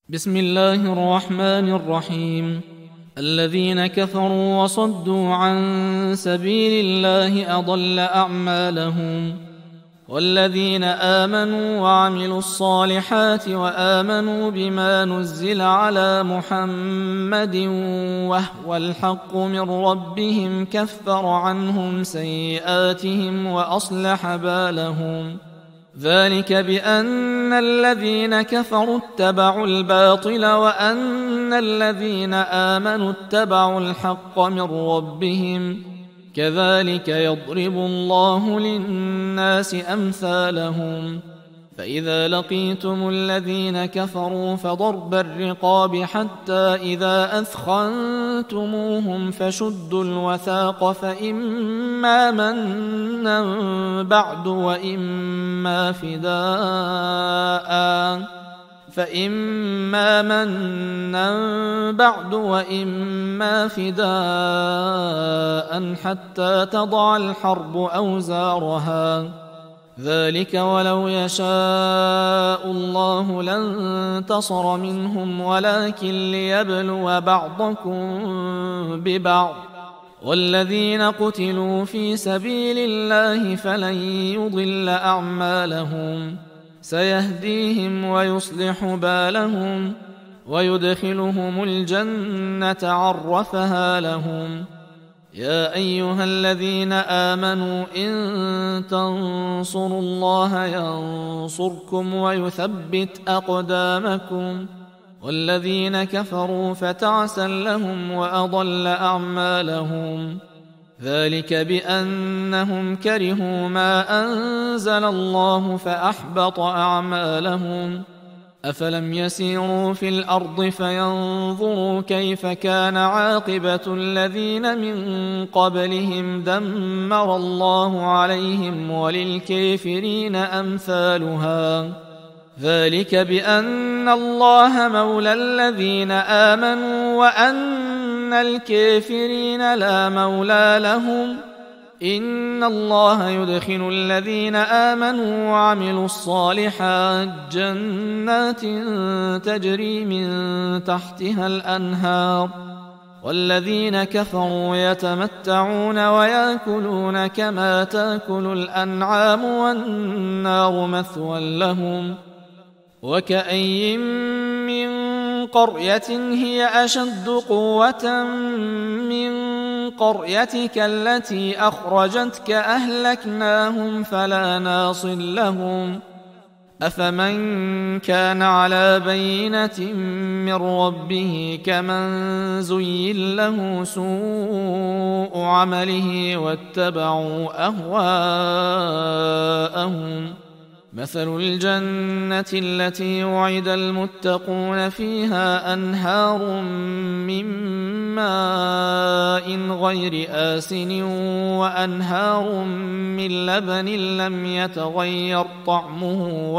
بسم الله الرحمن الرحيم. الذين كفروا وصدوا عن سبيل الله أضل أعمالهم، والذين آمنوا وعملوا الصالحات وآمنوا بما نزل على محمد وهو الحق من ربهم كفر عنهم سيئاتهم وأصلح بالهم. ذلك بأن الذين كفروا اتبعوا الباطل وأن الذين آمنوا اتبعوا الحق من ربهم، كذلك يضرب الله للناس أمثالهم. فإذا لقيتم الذين كفروا فضرب الرقاب حتى إذا أثخنتموهم فشدوا الوثاق فإما منا بعد وإما فداء حتى تضع الحرب أوزارها. ذلك ولو يشاء الله لانتصر منهم ولكن ليبلو بعضكم ببعض، والذين قتلوا في سبيل الله فلن يضل أعمالهم، سيهديهم ويصلح بالهم ويدخلهم الجنة عرفها لهم. يا أيها الذين آمنوا إن تنصروا الله ينصركم ويثبت أقدامكم، والذين كفروا فتعسا لهم وأضل أعمالهم. ذلك بأنهم كرهوا ما أنزل الله فأحبط أعمالهم. أفلم يسيروا في الأرض فينظروا كيف كان عاقبة الذين من قبلهم دمر الله عليهم وللكافرين أمثالها. ذلك بأن الله مولى الذين آمنوا وأن الكافرين لا مولى لهم. إن الله يدخل الذين آمنوا وعملوا الصالحات جنات تجري من تحتها الأنهار، والذين كفروا يتمتعون ويأكلون كما تأكل الأنعام والنار مثوى لهم. وكأي من قرية هي أشد قوة من قريتك التي أخرجتك أهلكناهم فلا ناصر لهم. أفمن كان على بينة من ربه كمن زين له سوء عمله واتبعوا أهواءهم. مثل الجنة التي وعد المتقون فيها أنهار من ماء غير آسن وأنهار من لبن لم يتغير طعمه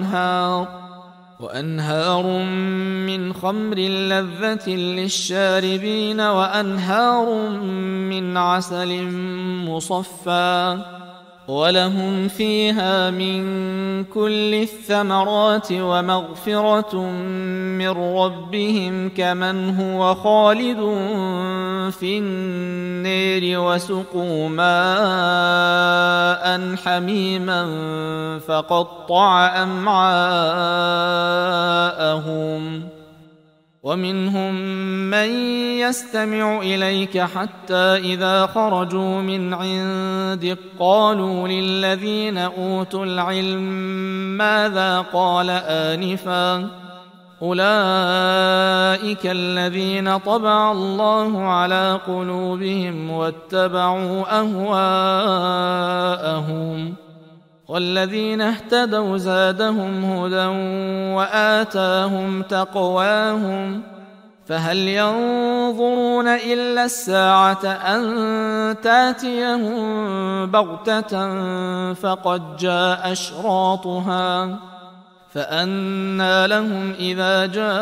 وأنهار من خمر لذة للشاربين وأنهار من عسل مصفى، ولهم فيها من كل الثمرات ومغفرة من ربهم كمن هو خالد في النار وسقوا ماء حميما فقطع أمعاءهم. ومنهم من يستمع إليك حتى إذا خرجوا من عندك قالوا للذين أوتوا العلم ماذا قال آنفا، أولئك الذين طبع الله على قلوبهم واتبعوا أهواءهم. والذين اهتدوا زادهم هدى وآتاهم تقواهم. فهل ينظرون إلا الساعة أن تاتيهم بغتة فقد جاء أشراطها، فأنى لهم إذا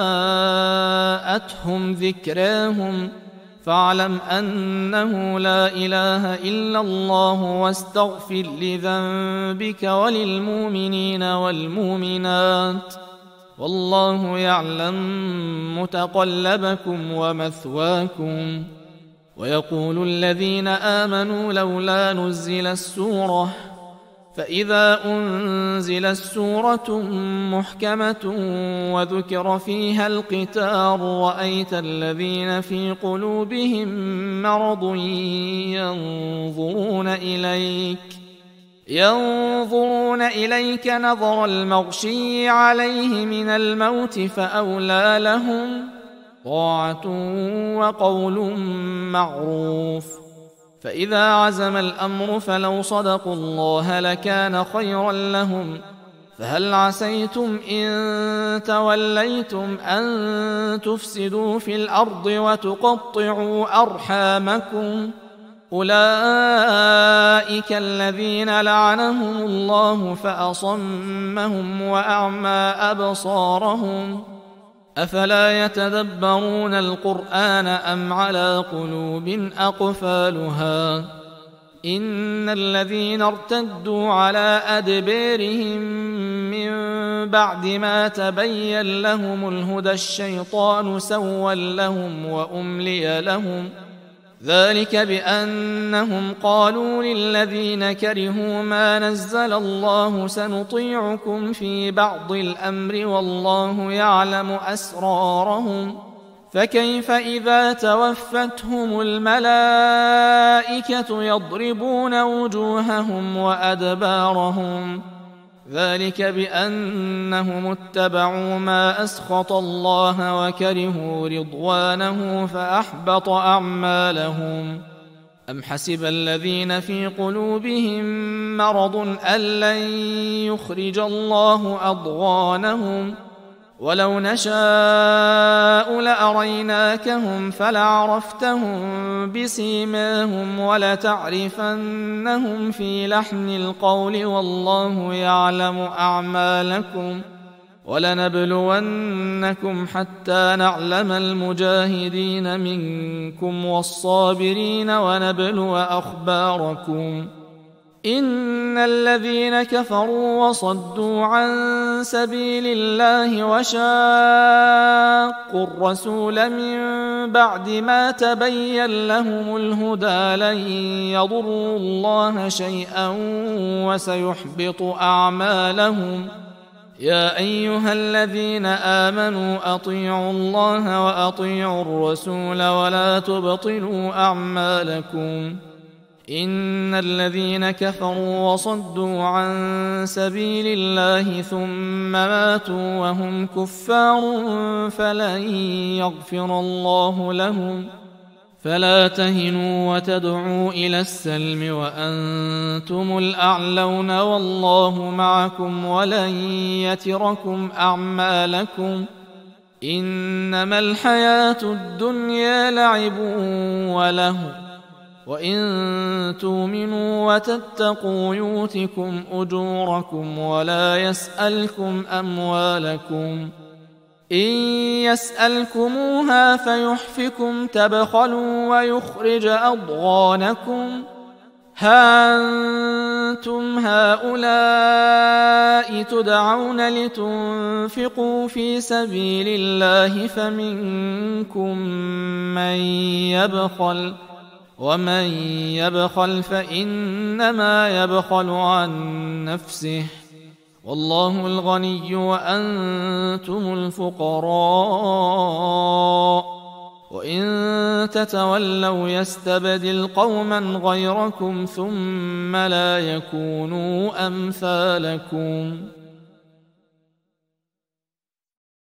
جاءتهم ذكراهم. فاعلم أنه لا إله إلا الله واستغفر لذنبك وللمؤمنين والمؤمنات والله يعلم متقلبكم ومثواكم. ويقول الذين آمنوا لولا نزلت سورة، فإذا أنزلت سورة محكمة وذكر فيها القتال رأيت الذين في قلوبهم مرض ينظرون إليك نظر المغشي عليه من الموت، فأولى لهم طاعة وقول معروف. فإذا عزم الأمر فلو صدقوا الله لكان خيرا لهم. فهل عسيتم إن توليتم أن تفسدوا في الأرض وتقطعوا أرحامكم؟ أولئك الذين لعنهم الله فأصمهم وأعمى أبصارهم. أفلا يتدبرون القرآن أم على قلوب أقفالها؟ إن الذين ارتدوا على أدبارهم من بعد ما تبين لهم الهدى الشيطان سول لهم وأملي لهم، ذلك بأنهم قالوا للذين كرهوا ما نزل الله سنطيعكم في بعض الأمر والله يعلم أسرارهم. فكيف إذا توفتهم الملائكة يضربون وجوههم وأدبارهم؟ ذلك بأنهم اتبعوا ما أسخط الله وكرهوا رضوانه فأحبط أعمالهم. أم حسب الذين في قلوبهم مرض أن لن يخرج الله أضغانهم؟ ولو نشاء لأريناكهم فلعرفتهم بسيماهم ولتعرفنهم في لحن القول والله يعلم أعمالكم. ولنبلونكم حتى نعلم المجاهدين منكم والصابرين ونبلو أخباركم. إن الذين كفروا وصدوا عن سبيل الله وشاقوا الرسول من بعد ما تبين لهم الهدى لن يضروا الله شيئا وسيحبط أعمالهم. يا أيها الذين آمنوا أطيعوا الله وأطيعوا الرسول ولا تبطلوا أعمالكم. إن الذين كفروا وصدوا عن سبيل الله ثم ماتوا وهم كفار فلن يغفر الله لهم. فلا تهنوا وتدعوا إلى السلم وأنتم الأعلون والله معكم ولن يتركم أعمالكم. إنما الحياة الدنيا لعب ولهو، وإن تؤمنوا وتتقوا يؤتكم أجوركم ولا يسألكم أموالكم. إن يسألكموها فيحفكم تبخلوا ويخرج أضغانكم. ها أنتم هؤلاء تدعون لتنفقوا في سبيل الله فمنكم من يبخل، ومن يبخل فإنما يبخل عن نفسه، والله الغني وأنتم الفقراء. وإن تتولوا يستبدل قوما غيركم ثم لا يكونوا أمثالكم.